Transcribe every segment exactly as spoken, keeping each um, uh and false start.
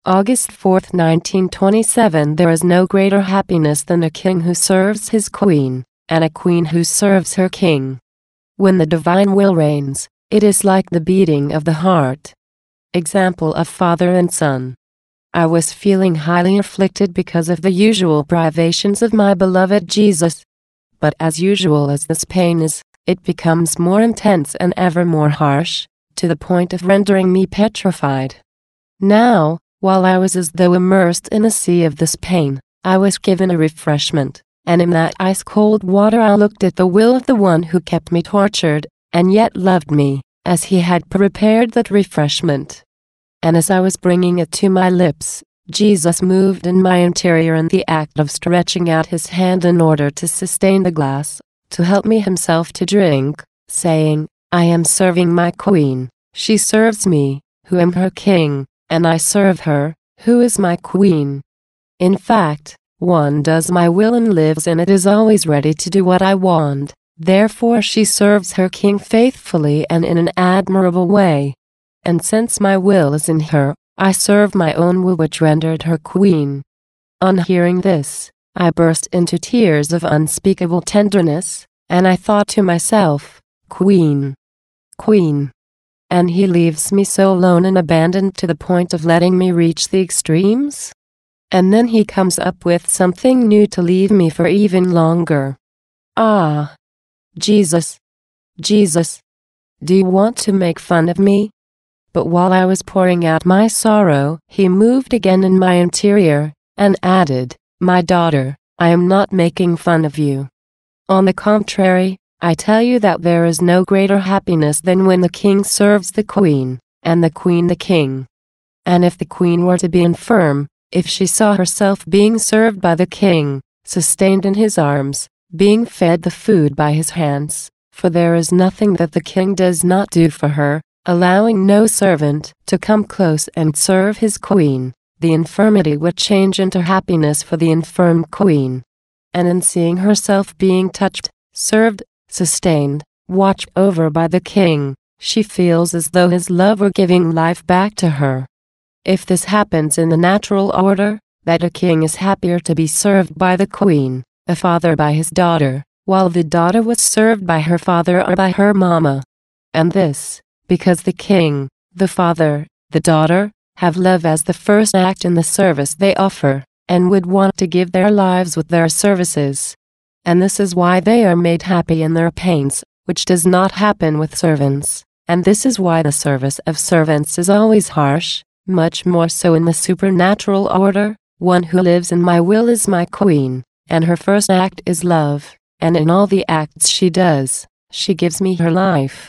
August fourth, nineteen twenty-seven. There is no greater happiness than a king who serves his queen, and a queen who serves her king. When the divine will reigns, it is like the beating of the heart. Example of father and son. I was feeling highly afflicted because of the usual privations of my beloved Jesus. But as usual as this pain is, it becomes more intense and ever more harsh, to the point of rendering me petrified. Now, while I was as though immersed in a sea of this pain, I was given a refreshment, and in that ice-cold water I looked at the will of the one who kept me tortured, and yet loved me, as he had prepared that refreshment. And as I was bringing it to my lips, Jesus moved in my interior in the act of stretching out his hand in order to sustain the glass, to help me himself to drink, saying, "I am serving my queen, she serves me, who am her king, and I serve her, who is my queen." In fact, one does my will and lives in it is always ready to do what I want, therefore she serves her king faithfully and in an admirable way. And since my will is in her, I serve my own will which rendered her queen. On hearing this, I burst into tears of unspeakable tenderness, and I thought to myself, "Queen, Queen." And he leaves me so alone and abandoned to the point of letting me reach the extremes? And then he comes up with something new to leave me for even longer. Ah! Jesus! Jesus! Do you want to make fun of me? But while I was pouring out my sorrow, he moved again in my interior, and added, "My daughter, I am not making fun of you. On the contrary, I tell you that there is no greater happiness than when the king serves the queen, and the queen the king. And if the queen were to be infirm, if she saw herself being served by the king, sustained in his arms, being fed the food by his hands, for there is nothing that the king does not do for her, allowing no servant to come close and serve his queen, the infirmity would change into happiness for the infirm queen. And in seeing herself being touched, served, sustained, watched over by the king, she feels as though his love were giving life back to her. If this happens in the natural order, that a king is happier to be served by the queen, a father by his daughter, while the daughter was served by her father or by her mama. And this, because the king, the father, the daughter, have love as the first act in the service they offer, and would want to give their lives with their services. And this is why they are made happy in their pains, which does not happen with servants, and this is why the service of servants is always harsh, much more so in the supernatural order. One who lives in my will is my queen, and her first act is love, and in all the acts she does, she gives me her life.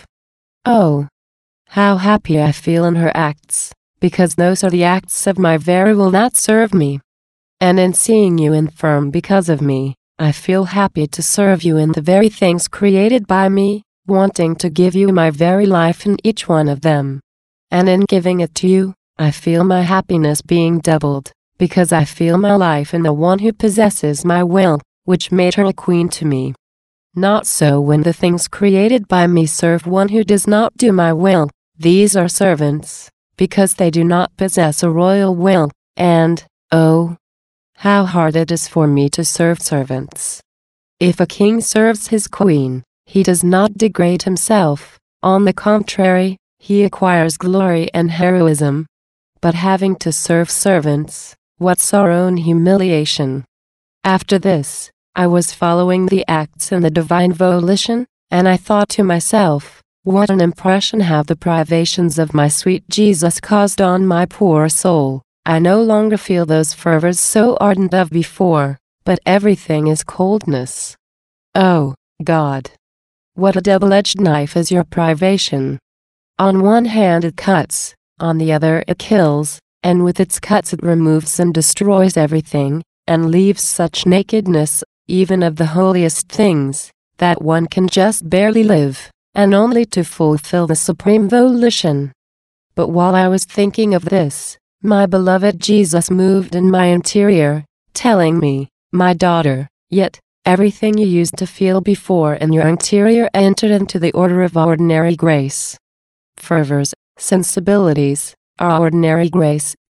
Oh, how happy I feel in her acts, because those are the acts of my very will that serve me. And in seeing you infirm because of me, I feel happy to serve you in the very things created by me, wanting to give you my very life in each one of them. And in giving it to you, I feel my happiness being doubled, because I feel my life in the one who possesses my will, which made her a queen to me. Not so when the things created by me serve one who does not do my will. These are servants, because they do not possess a royal will, and, oh, how hard it is for me to serve servants. If a king serves his queen, he does not degrade himself, on the contrary, he acquires glory and heroism. But having to serve servants, what sorrow and humiliation. After this, I was following the acts in the divine volition, and I thought to myself, what an impression have the privations of my sweet Jesus caused on my poor soul. I no longer feel those fervors so ardent of before, but everything is coldness. Oh, God! What a double-edged knife is your privation. On one hand it cuts, on the other it kills, and with its cuts it removes and destroys everything, and leaves such nakedness, even of the holiest things, that one can just barely live, and only to fulfill the supreme volition. But while I was thinking of this, my beloved Jesus moved in my interior, telling me, "My daughter, yet, everything you used to feel before in your interior entered into the order of ordinary grace. Fervors, sensibilities, are ordinary grace,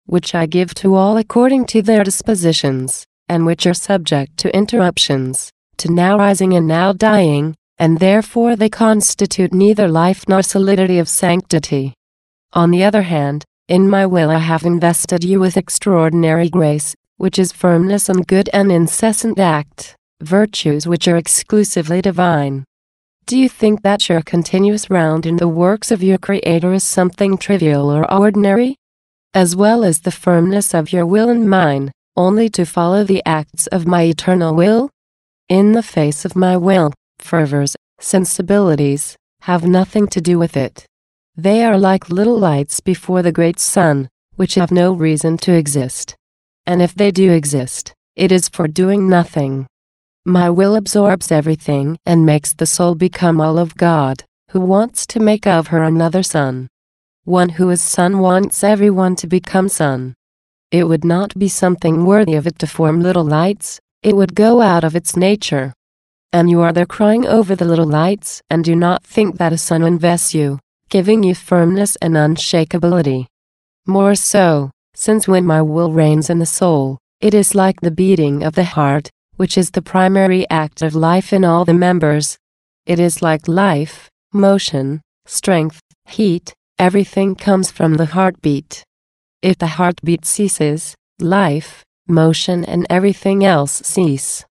which I give to all according to their dispositions, and which are subject to interruptions, to now rising and now dying, and therefore they constitute neither life nor solidity of sanctity. On the other hand, in my will I have invested you with extraordinary grace, which is firmness and good and incessant act, virtues which are exclusively divine. Do you think that your continuous round in the works of your Creator is something trivial or ordinary? As well as the firmness of your will and mine, only to follow the acts of my eternal will? In the face of my will, fervors, sensibilities, have nothing to do with it. They are like little lights before the great sun, which have no reason to exist. And if they do exist, it is for doing nothing. My will absorbs everything and makes the soul become all of God, who wants to make of her another son. One who is son wants everyone to become son. It would not be something worthy of it to form little lights, it would go out of its nature. And you are there crying over the little lights and do not think that a son invests you, giving you firmness and unshakability. More so, since when my will reigns in the soul, it is like the beating of the heart, which is the primary act of life in all the members. It is like life, motion, strength, heat, everything comes from the heartbeat. If the heartbeat ceases, life, motion and everything else cease.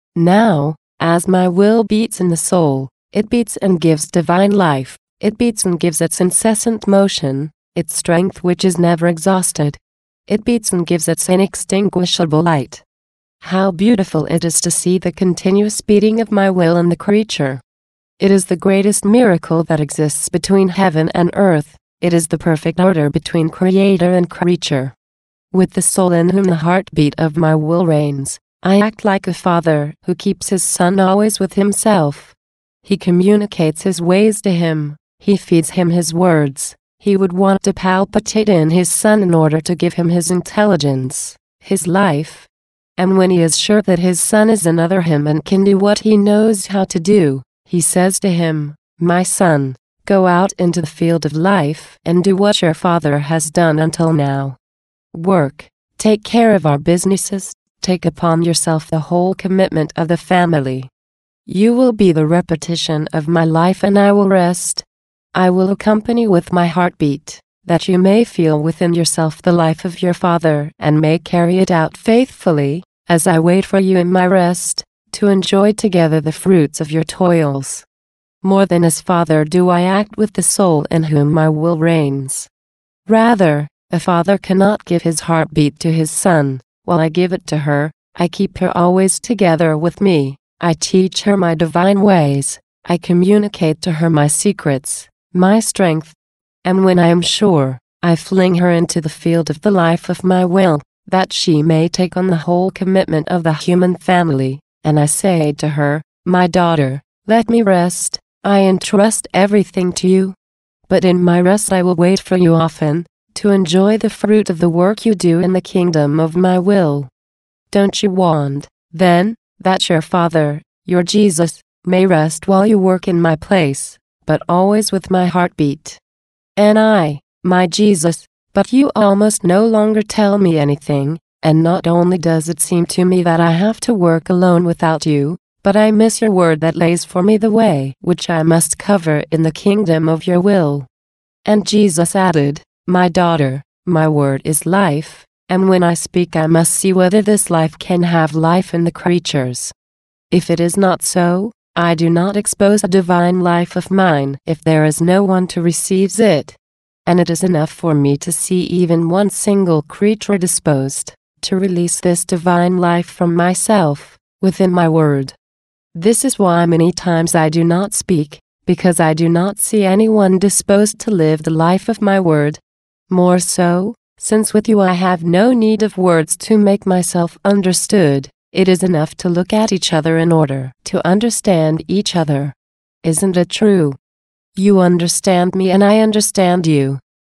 Now, as my will beats in the soul, it beats and gives divine life, it beats and gives its incessant motion, its strength which is never exhausted. It beats and gives its inextinguishable light. How beautiful it is to see the continuous beating of my will in the creature. It is the greatest miracle that exists between heaven and earth. It is the perfect order between Creator and creature. With the soul in whom the heartbeat of my will reigns, I act like a father who keeps his son always with himself. He communicates his ways to him, he feeds him his words, he would want to palpitate in his son in order to give him his intelligence, his life. And when he is sure that his son is another him and can do what he knows how to do, he says to him, "My son, go out into the field of life and do what your father has done until now. Work, take care of our businesses, take upon yourself the whole commitment of the family. You will be the repetition of my life and I will rest. I will accompany with my heartbeat, that you may feel within yourself the life of your Father and may carry it out faithfully, as I wait for you in my rest, to enjoy together the fruits of your toils. More than as Father do I act with the soul in whom my will reigns. Rather, a father cannot give his heartbeat to his son, while I give it to her, I keep her always together with me, I teach her my divine ways, I communicate to her my secrets, my strength. And when I am sure, I fling her into the field of the life of my will, that she may take on the whole commitment of the human family, and I say to her, "My daughter, let me rest, I entrust everything to you. But in my rest I will wait for you often, to enjoy the fruit of the work you do in the kingdom of my will. Don't you want, then, that your Father, your Jesus, may rest while you work in my place, but always with my heartbeat? And I, my Jesus, but you almost no longer tell me anything, and not only does it seem to me that I have to work alone without you, but I miss your word that lays for me the way which I must cover in the kingdom of your will." And Jesus added, "My daughter, my word is life, and when I speak I must see whether this life can have life in the creatures. If it is not so, I do not expose a divine life of mine if there is no one to receive it. And it is enough for me to see even one single creature disposed to release this divine life from myself, within my word. This is why many times I do not speak, because I do not see anyone disposed to live the life of my word. More so, since with you I have no need of words to make myself understood, it is enough to look at each other in order to understand each other. Isn't it true? You understand me and I understand you.